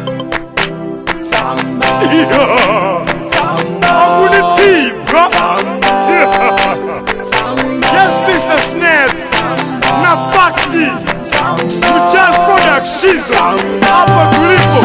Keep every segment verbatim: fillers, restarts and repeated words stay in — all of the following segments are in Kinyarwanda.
Samba, Samba, bro. Samba, Samba. Yes, business ness. Na fakti. Samba, Just product shizo. Hapa tulipo.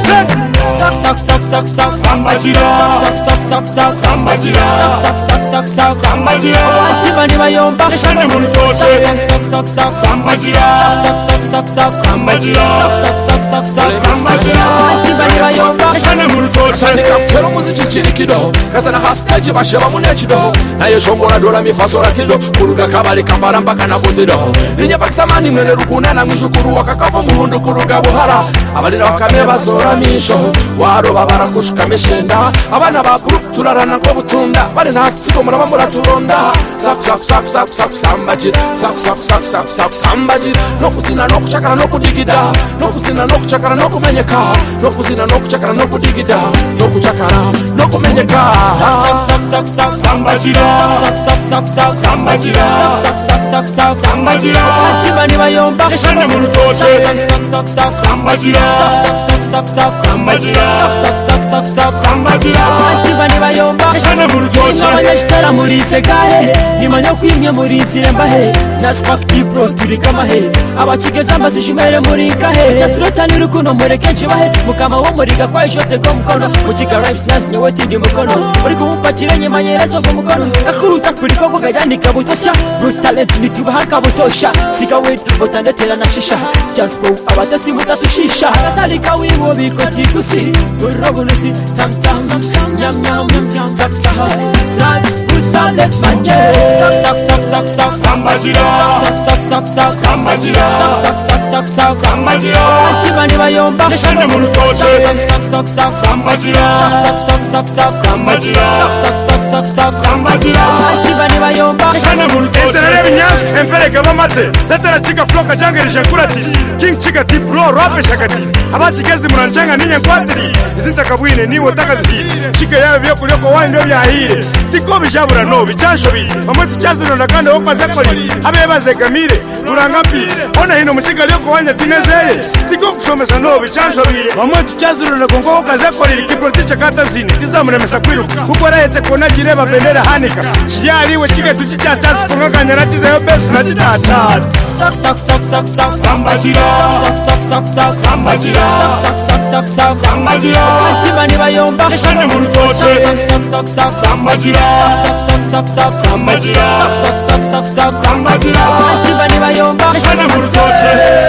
Sak sak sak sak sak samba jira. Sak sak sak sak samba jira. Sak sak sak sak samba jira. Atibani bayomba. Shane mulutoshe. Sak sak sak sak samba jira. Sak sak sak sak samba jira. Sak sak sak sak samba jira. Atibani bayomba. Shane mulutoshe. Kafero muziki chini kido kasana hastage bashaba munechido naye shongora dola mifasora tido kuruga kabale kabaramba kana bozido ninye paksamani mwere rukunana mshukuru wakakafa muhundu kuruga buhara abalira wakame bazora misho waro babara kushuka meshenda abana ba group turarana ko butunda bale nasiko murabamura turonda sak sak sak sak sak sambaji sak sak sak sak sak sambaji no kusina no kuchakara no kudigida no kusina no kuchakara no kumenyeka no kusina no kuchakara no kudigida no kuchakara no kumenyeka sak sak sak sak samba jira. Sak sak sak sak samba jira. Sak sak sak sak samba jira. Atibani bayomba. Shane mulutoshe. Sak sak sak sak samba jira. Sak sak sak sak samba jira. Sak sak sak sak samba jira. Atibani bayomba. Shane mulutoshe. Abanyashitara muri sekahe nimanya kwimye muri sirembahe sinasfakti pro turi kama he abakigeza mbazishimere muri kahe cyaturota rukuno mureke nchibahe mukama wo muriga kwa jote ko mukono mukika rhymes nas nyewe tindi mukono uri kumpakire nyemanyerazo ko mukono akuruta kuri ko kugandika butosha brutalent nitubahaka butosha sika wait otandetera na shisha just go abatasi mutatushisha atalika wiwo bikoti gusi urobunesi tam tam nyam nyam nyam saksa nas brutalent manje sak sak sak sak sak samba jira sak sak sak sak samba jira sak sak sak sak samba jira atibani bayomba Shane mulutoshe. sak sak sak sak samba jira sak sak sak sak samba jira sak sak sak sak samba jira atibani bayomba Shane mulutoshe. Entere binyansi empere kabamate. Tetera chika floka jangere shankurati. King chika ti bro rape shakati. Abachigezi munanchenga ninye nkwatiri. Izinta kabwine niwe takazihire. Chika yawe vyo kulioko wando vyahire. Tiko bishabura no bichansho bi. Mamwetu chazi unonakande okwa zekoli. Abeba zegamire. Urangapire. Ona hino mchika lioko wanya tinezeye. Tiko kushomesa no bichansho bire. Mamwetu chazi unonakongo okwa zekoli. Kiproticha kata zini. Tiza mnemesa kwiru. Kukora yete kona jireba bendera hanika. Chiyariwe chike tuchicha chasi kongaka nyaratiza yo besi na chita achati. sak sak sak sak sak samba jira sak sak sak sak samba jira sak sak sak sak samba jira atibani bayomba Shane mulutoshe. sak sak sak sak samba jira sak sak sak sak samba jira sak sak sak sak samba jira atibani bayomba Shane mulutoshe.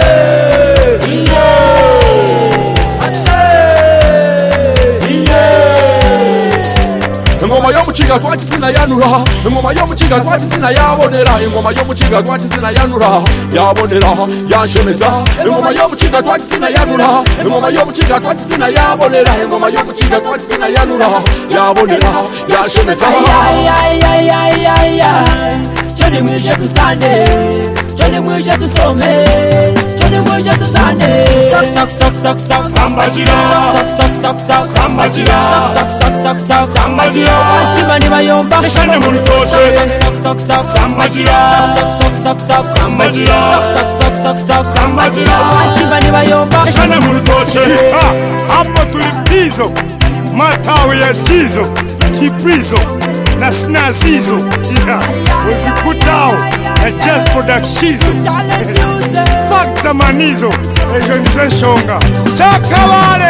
Ingoma yo muchiga twakizina yanura ingoma yo muchiga twakizina yabonera ingoma yo muchiga twakizina yanura yabonera yanshemeza ingoma yo muchiga twakizina yanura ingoma yo muchiga twakizina yabonera ingoma yo muchiga twakizina yanura yabonera yanshemeza ay ay ay ay ay ay choni mwishe tusande choni mwishe tusome choni mwishe tusande sak sak sak sak sak Samba jira. sak sak sak sak samba jira sak sak sak sak samba jira atibani bayomba Shane mulutoshe. sak sak sak sak samba jira sak sak sak sak samba jira sak sak sak sak samba jira atibani bayomba Shane mulutoshe. Ha, hapo tulipizo. Matawi ya jizo. Chiprizo. Na snazizo. Yeah. Uzikutao. Na just productizo. Fakta manizo. Ejo nise shonga. Chaka wale.